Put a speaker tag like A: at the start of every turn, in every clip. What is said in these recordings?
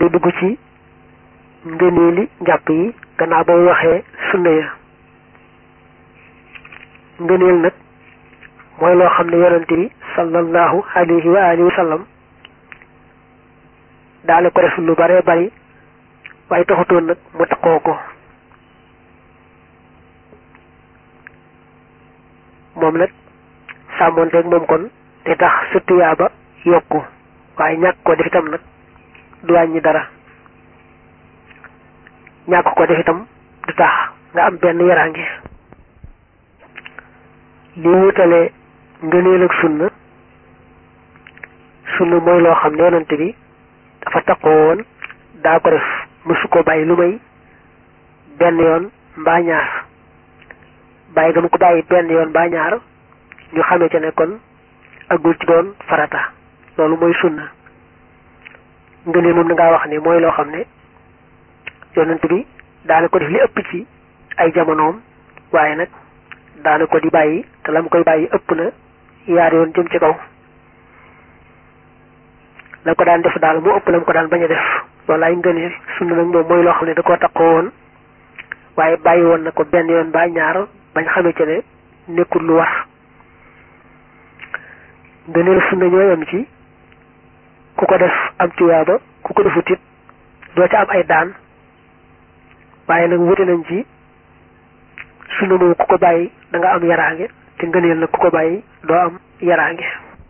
A: day dugg ci ngëneeli njàpp yi gannaaw ba waxee sunna ya. ngëneel nag mooy loo xam ne yonente bi sallallahu alayhi wa alihi wa sallam daale ko def lu bare bari waaye taxutoon nag mu takkoo ko. moom nag sàmmoonteeg moom kon te tax sa tuyaaba yokku waaye ñàkk ko def itam nag du wàññi dara. ñàkk ko def itam du tax nga am benn yaraange. li wutale ngëneel ak sunna mooy loo xam ne yonante bi dafa takkoo woon daa ko def mësu ko bàyyi lu may benn yoon mbaa ñaar. bàyyi gam ko bàyyi benn yoon mbaa ñaar ñu xamee ca ne kon agul ci doon farata loolu mooy sunna. ngëneel moom na ngaa wax ne mooy loo xam ne yonent bi daana ko def li ëpp ci ay jamonoom waaye nag daana ko di bàyyi te lam koy bàyyi ëpp na yaar yoon jëm ci kaw. la ko daan def daal mu ëpp lam ko daan bañ a def loolu ay ngëneel. sunna nag moom mooy loo xam ne da koo takkoo woon waaye bàyyi woon na ko benn yoon mbaa ñaar bañ xamee ci ne nekkul lu war. ngëneel sunna ñoo yem ci ku ko def am tuyaaba ku ko defut it doo ca am ay daan waaye nag wute nañ ci sunna moom ku ko bàyyi da nga am yaraange te ngëneel nag ku ko bàyyi doo am yaraange.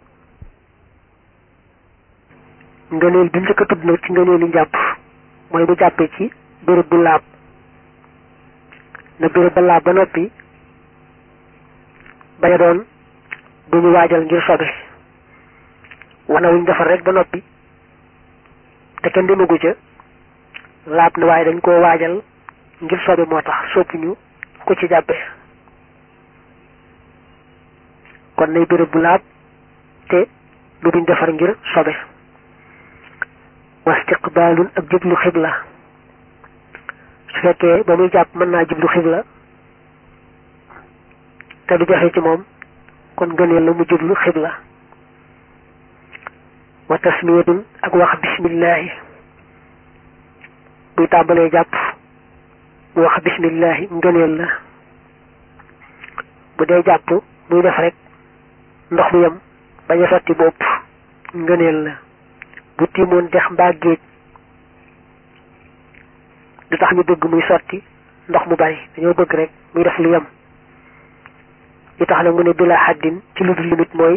A: ngëneel bi njëkk a tudd nag ci ngëneeli njàpp mooy bu jàppee ci béréb bu laab na béréb ba laab ba noppi bañ a doon bu ñu waajal ngir sobe wana wuñ defar rek ba noppi te kenn demagu ca laab na waaye dañ koo waajal ngir sobe moo tax soppuñu ko ci jàppe. kon nay béréb bu laab te lu buñ defar ngir sobe. wastiqbaalun ak jublu xibla su fekkee ba muy jàpp mën naa jublu xibla te du joxe ci moom kon ngëneel la mu jublu xibla. wa tasmiyatun ak wax bismillahi buy tàmbalee jàpp mu wax bismillahi ngëneel la. bu dee jàpp muy def rek ndox mu yem bañ a sotti bopp ngëneel la. bu tiimoon dex mbaa géej du tax ñu bëgg muy sotti ndox mu bari dañoo bëgg rek muy def lu yem. li tax nag mu ne bila xaddin ci lu dul limite mooy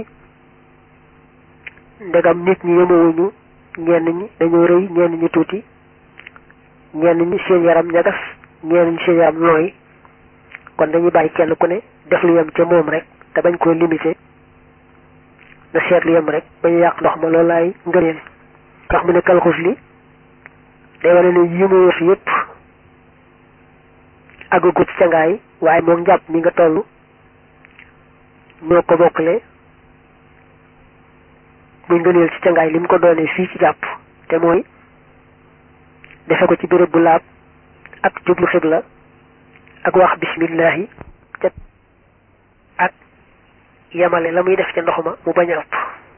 A: ndegam nit ñi yemewuñu ñenn ñi dañoo rëy ñenn ñi tuuti ñenn ñi seen yaram ñagas ñenn ñi seen yaram nooy kon dañuy bàyyi kenn ku ne def lu yem ca moom rek te bañ koo limité na seet lu yem rek bañu yàq ndox ma loolu laay ngëneel. tax mu ne kalxus li day wane ne yi mu wax yépp àggagu ci cangaay waaye moom njàpp mi nga toll ñoo ko bokkale muy ngëneel ci cangaay li mu ko doonee fii ci jàpp te mooy defe ko ci béréb bu laab ak jublu xibla ak wax bismillahi ca ak yemale la muy def ca ndox ma mu bañ a ëpp.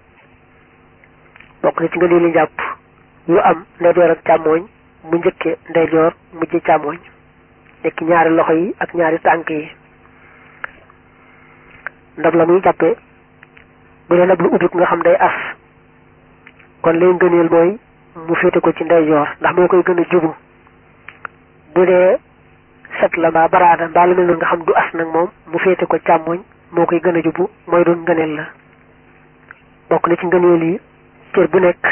A: bokk na ci ngëneeli njàpp lu am ndeyjoor ak càmmooñ mu njëkke ndeyjoor mujj càmmooñ nekk ñaari loxo yi ak ñaari tànk yi. ndab la muy jàppe bu dee ndab lu ubbi nga xam day as kon lay ngëneel mooy mu féete ko ci ndeyjoor ndax moo koy gën a jubu. bu dee set la mbaa baraada mbaa lu mel noonu nga xam du as nag moom mu féete ko càmmooñ moo koy gën a jubu mooy doon ngëneel la. bokk na ci ngëneel yi cër bu nekk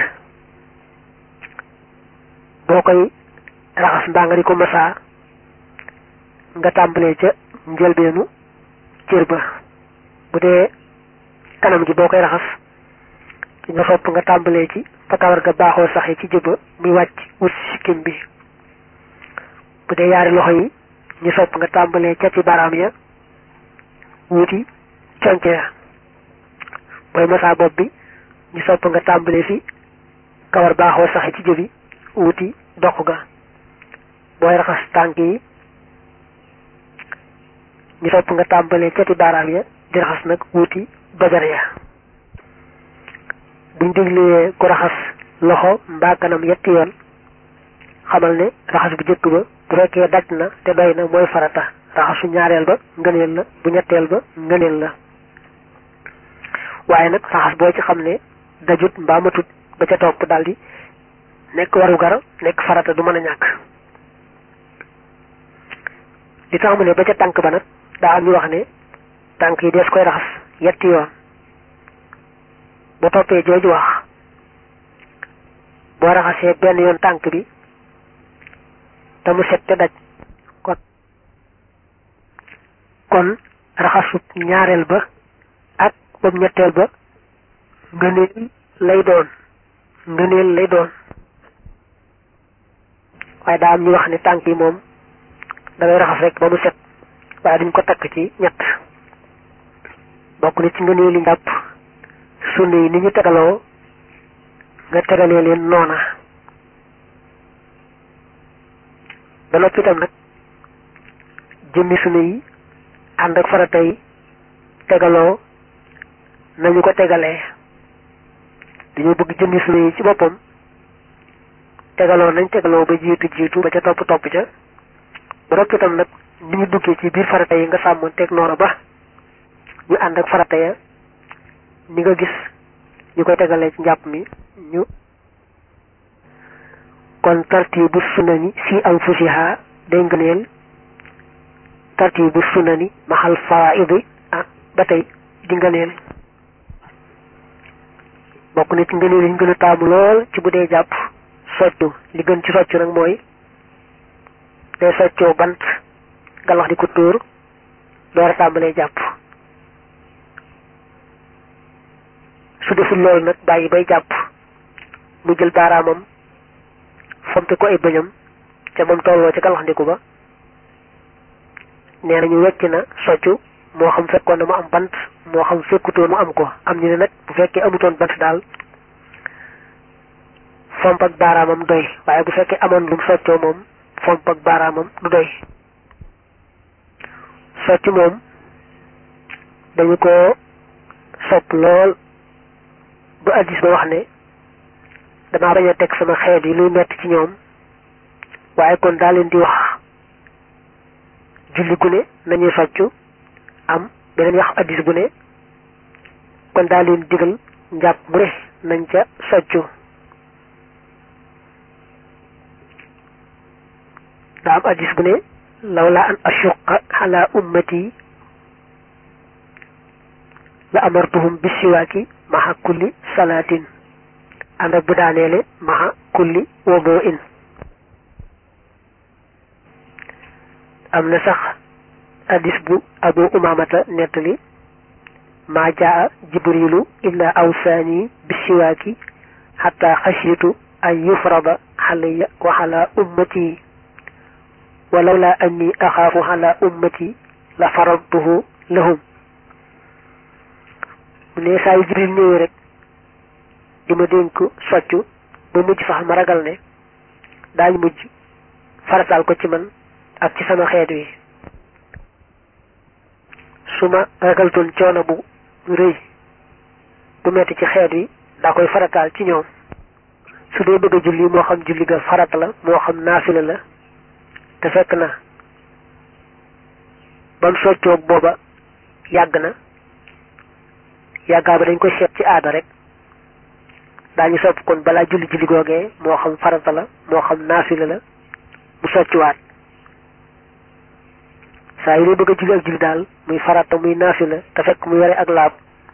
A: boo koy raxas mbaa nga di ko masaa nga tàmbalee ca njëlbeenu cër ba. bu dee kanam gi boo koy raxas nga sopp nga tàmbalee ci fa kawar ga baaxoo saxee ci jëba muy wàcc wut sikkim bi. bu dee yaari loxo yi ñu sopp nga tàmbalee ca ci baaraam ya wuti conce ya. booy masaa bopp bi ñu sopp nga tàmbalee fi kawar baaxoo saxe ci jëbi wuti doq ga. booy raxas tànk yi ñu sopp nga tàmbalee cati baaraam ya di raxas nag wuti dojar ya. buñ déglee ku raxas loxo mbaa kanam yetti yoon xamal ne raxas bu jëkk ba bu fekkee daj na te doy na mooy farata raxasu ñaareel ba ngëneel la bu ñetteel ba ngëneel la waaye nag raxas boo ci xam ne dajut mbaa matut ba ca topp daldi nekk warugar nekk farata du mën a ñàkk li tax mu ne ba ca tànk ba nag daa am ñu wax ne tànk yi dees koy raxas yetti yoon bu toppee jooju wax boo raxasee benn yoon tànk bi te mu set te daj kon raxasut ñaareel ba ak boobu ñetteel ba ngëneel lay doon waaye daa am ñu wax ne tànk yi moom da ngay raxas rek ba mu set waaye duñ ko takk ci ñett bokk na ci ngëneeli njàpp sunna yi ni ñu tegaloo nga tegalee leen noona ba noppi itam nag jëmmi sunna yi ànd ak farata yi tegaloo nañu ko tegalee dañoo bëgg jëmmi sunna yi ci boppam tegaloo nañ tegaloo ba jiitu ba ca topp ca ba noppi itam nag ni ñu duggee ci biir farata yi nga sàmm teg noona ba ñu ànd ak farata ya ni nga gis ñu koy tegalee ci njàpp mi ñu kon tartibu sunani fi anfusiha day ngëneel tartibu sunani maxal faraidi ba tey di ngëneel bokk na ci ngëneel yi ñu gën a taamu lool ci bu dee jàpp soccu li gën ci soccu nag mooy day soccoo bant galax di ko tóor door a tàmbalee jàpp su deful loolu nag bàyyi bay jàpp mu jël baaraamam fomte ko ay bëñam ca moom tolloo ca galax ndiku ba nee nañu wecc na soccu moo xam fekkoon na mu am bant moo xam fekkutoon mu am ko am ñu ne nag bu fekkee amutoon bant daal fomp ak baaraamam doy waaye bu fekkee amoon lum soccoo moom fomp ak baaraamam du doy soccu moom dañu ko sopp lool bu addis ba wax ne damaa bañ a teg sama xeet yi luy metti ci ñoom waaye kon daa leen di wax julli gu ne nañuy soccu am beneen wax addis bu ne kon daa leen digal njàpp mu ne nañ ca soccu daa am addis bu ne lawla an ashuqa ala ummati la amartuhum bisiwaaki maha kulli salaatin ànd ak bu daaneele maha kulli wuduin am na sax addis bu abu umamata nettali maa jaa jibrilu illa awsaani bisiwaaki xatta xashitu an yufrada xalaya wa ala ummati walawla anni axaafu ala ummati la faradtuhu lahum mu ne saa yu jibril ñëwee rek di ma dénk soccu ba mujj sax ma ragal ne daañu mujj farataal ko ci man ak ci sama xeet wi su ma ragaltoon coono bu rëy bu metti ci xeet wi daa koy farataal ci ñoom su dee bëgg a julli moo xam julli ga farata la moo xam naafila la te fekk na bam soccoog booba yàgg na yàggaa ba dañ koy seet ci aada rek daañu sopp kon balaa julli googee moo xam farata la moo xam naafila la mu soccuwaat saa yu dee bëgg a julli ak julli daal muy farata muy naafila te fekk mu yore ak laab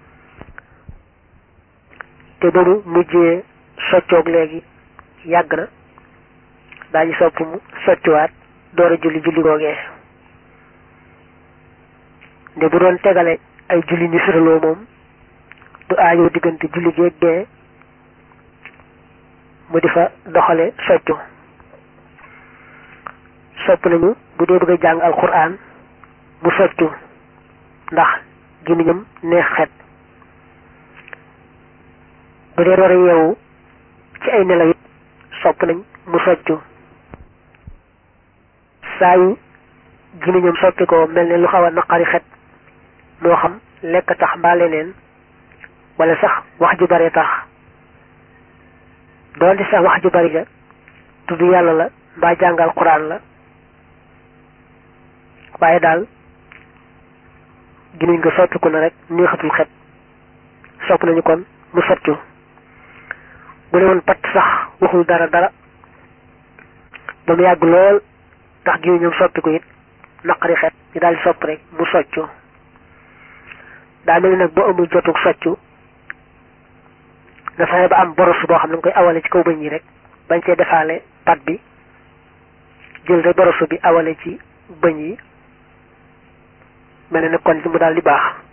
A: te ba mu mujjee soccoog léegi yàgg na daañu sopp mu soccuwaat door a julli googee nde bu doon tegale ay julli ni sëraloo moom du aajoo diggante julli géeg gee mu di fa doxale soccu sopp nañu bu dee bëgg a jàng alquran mu soccu ndax gémmiñam neex xet bu dee door a yeewu ci ay nelaw it sopp nañ mu soccu saa yu gémmiñam soppi ko mel ne lu xaw a naqari xet moo xam lekk tax mbaa leneen wala sax wax ju bare tax doonte sax wax ju bari ja tudd yàlla la mbaa jàngal Quraan la waaye daal gimiñ nga soppiku na rek neexatul xet sopp nañu kon mu soccu bu ne woon patt sax waxul dara ba mu yàgg lool tax gimiñam soppiku it naqari xet ñu daal di sopp rek mu soccu daa mel ni nag boo amul jotug soccu nga fexe ba am boros boo xam ne nga koy awale ci kaw bëñ yi rek bañ cee defaale pat bi jël rek borosu bi awale ci bëñ yi mel ne kon mu daal di baax